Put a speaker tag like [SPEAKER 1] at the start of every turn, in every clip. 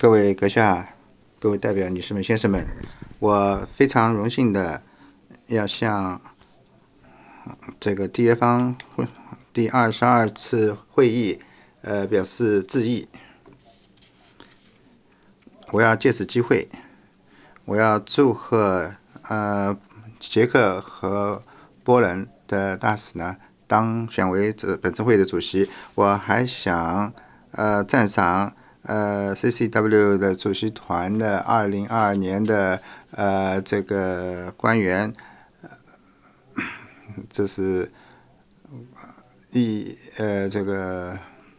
[SPEAKER 1] 各位阁下、各位代表、女士们、先生们，我非常荣幸的要向这个缔约方第22次会议表示致意。我要借此机会，我要祝贺捷克和波兰的大使呢当选为本次会议的主席。我还想赞赏CCW 的主席团的2022年的这个官员，这是这个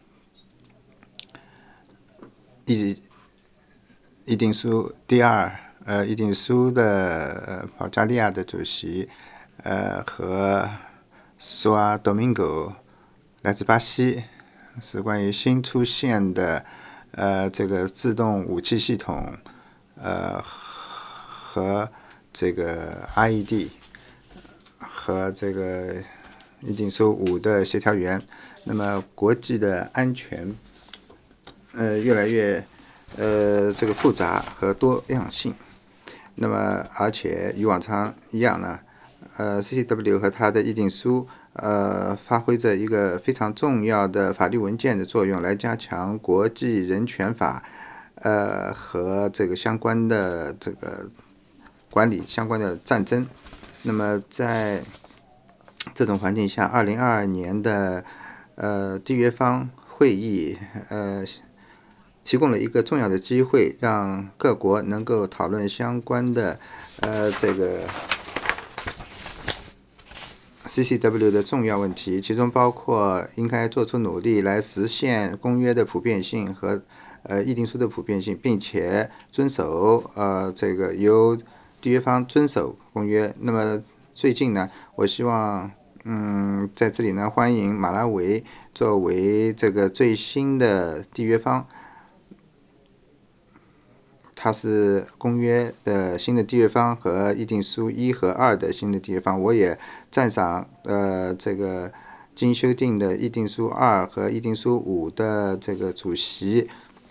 [SPEAKER 1] 议定书第二议定书的保加利亚的主席和苏阿多明戈来自巴西，是关于新出现的这个自动武器系统和这个 IED 和这个议定书5的协调员。那么国际的安全越来越这个复杂和多样性。那么而且与往常一样呢CCW 和它的议定书发挥着一个非常重要的法律文件的作用，来加强国际人权法和这个相关的这个管理相关的战争。那么在这种环境下，2022年的缔约方会议提供了一个重要的机会，让各国能够讨论相关的这个 CCW 的重要问题，其中包括应该做出努力来实现公约的普遍性和议定书的普遍性，并且遵守这个由缔约方遵守公约。那么最近呢，我希望在这里呢欢迎马拉维作为这个最新的缔约方。它是公约的新的缔约方和议定书1和2的新的缔约方。我也赞赏这个经修订的议定书2和议定书5的这个主席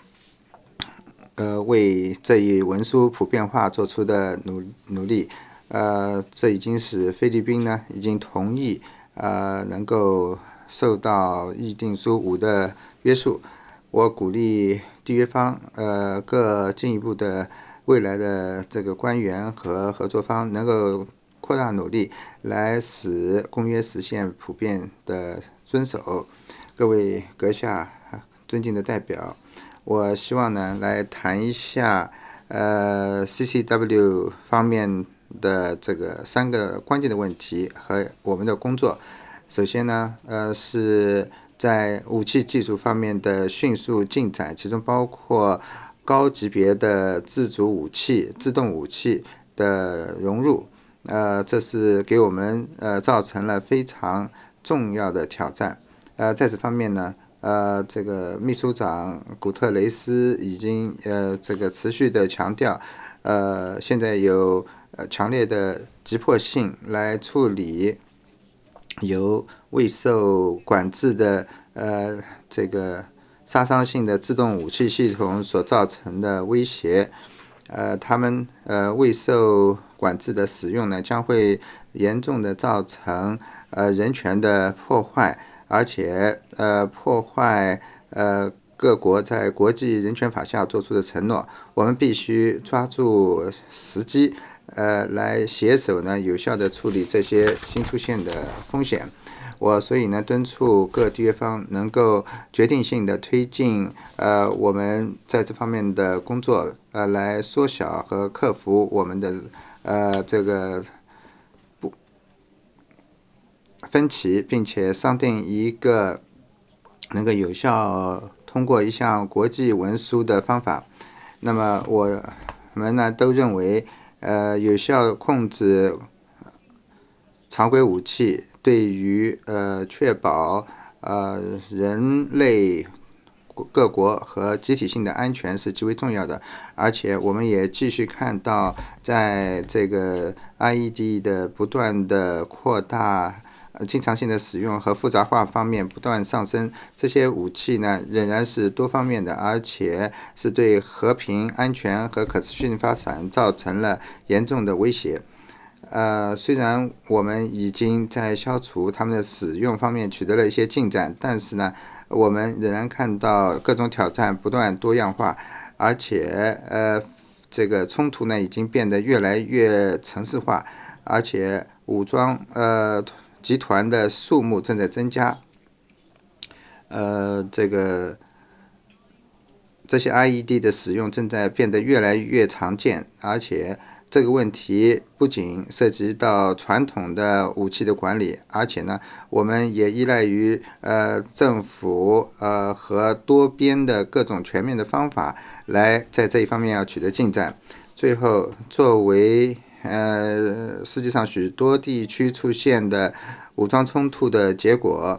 [SPEAKER 1] 为这一文书普遍化做出的努力。这已经使菲律宾呢已经同意能够受到议定书5的约束。我鼓励缔约方各进一步的未来的这个官员和合作方能够扩大努力，来使公约实现普遍的遵守。各位阁下、尊敬的代表，我希望呢来谈一下CCW 方面的这个3个关键的问题和我们的工作。首先呢是在武器技术方面的迅速进展，其中包括高级别的自主武器、自动武器的融入。这是给我们造成了非常重要的挑战。在这方面呢，这个秘书长古特雷斯已经这个持续的强调，现在有强烈的急迫性来处理由未受管制的这个杀伤性的自动武器系统所造成的威胁。他们未受管制的使用呢，将会严重的造成人权的破坏，而且破坏各国在国际人权法下做出的承诺。我们必须抓住时机来携手呢有效的处理这些新出现的风险。所以呢敦促各缔约方能够决定性的推进我们在这方面的工作，来缩小和克服我们的这个分歧，并且商定一个能够有效通过一项国际文书的方法。那么我们呢都认为有效控制常规武器对于确保人类各国和集体性的安全是极为重要的。而且我们也继续看到，在这个 IED 的不断的扩大经常性的使用和复杂化方面不断上升。这些武器呢，仍然是多方面的，而且是对和平、安全和可持续发展造成了严重的威胁。虽然我们已经在消除它们的使用方面取得了一些进展，但是呢，我们仍然看到各种挑战不断多样化，而且这个冲突呢已经变得越来越城市化，而且武装集团的数目正在增加。这些 IED 的使用正在变得越来越常见，而且这个问题不仅涉及到传统的武器的管理，而且呢，我们也依赖于政府和多边的各种全面的方法来在这一方面要取得进展。最后，作为世界上许多地区出现的武装冲突的结果，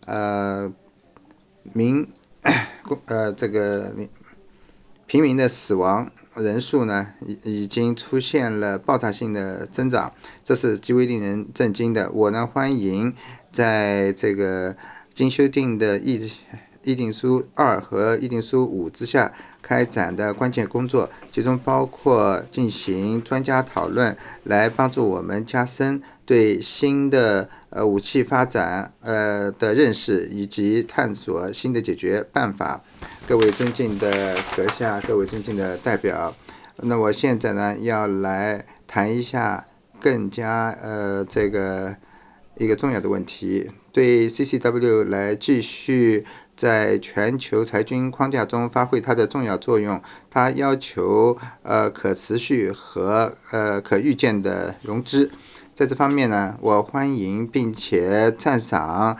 [SPEAKER 1] 这个平民的死亡人数呢，已经出现了爆炸性的增长，这是极为令人震惊的。我呢欢迎在这个经修订的议定书2和议定书5之下开展的关键工作，其中包括进行专家讨论，来帮助我们加深对新的武器发展的认识，以及探索新的解决办法。各位尊敬的阁下，各位尊敬的代表，那我现在呢要来谈一下更加一个重要的问题，对 CCW 来继续在全球裁军框架中发挥它的重要作用。它要求可持续和可预见的融资。在这方面呢，我欢迎并且赞赏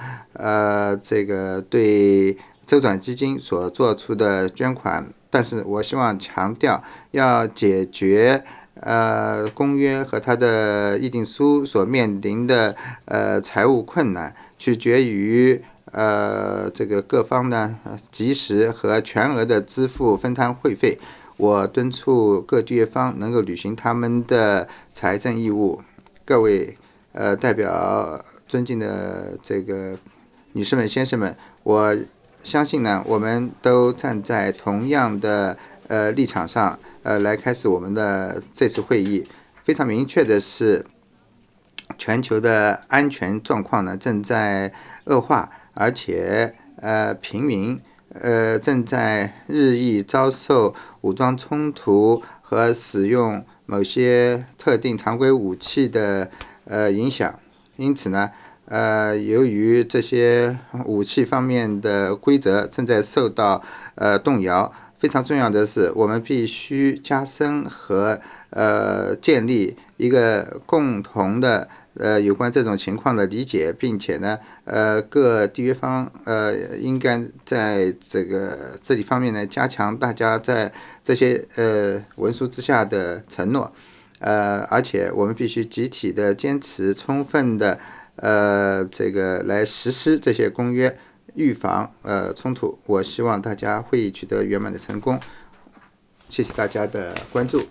[SPEAKER 1] 对周转基金所做出的捐款，但是我希望强调，要解决公约和它的议定书所面临的财务困难，取决于各方呢及时和全额的支付分摊会费。我敦促各地方能够履行他们的财政义务。各位代表，尊敬的女士们、先生们，我相信呢，我们都站在同样的立场上来开始我们的这次会议。非常明确的是，全球的安全状况呢正在恶化，而且平民正在日益遭受武装冲突和使用某些特定常规武器的影响。因此呢，由于这些武器方面的规则正在受到动摇，非常重要的是，我们必须加深和建立一个共同的有关这种情况的理解，并且呢，各缔约方应该在这里方面呢，加强大家在这些文书之下的承诺。而且我们必须集体的坚持，充分的来实施这些公约，预防冲突。我希望大家会议取得圆满的成功。谢谢大家的关注。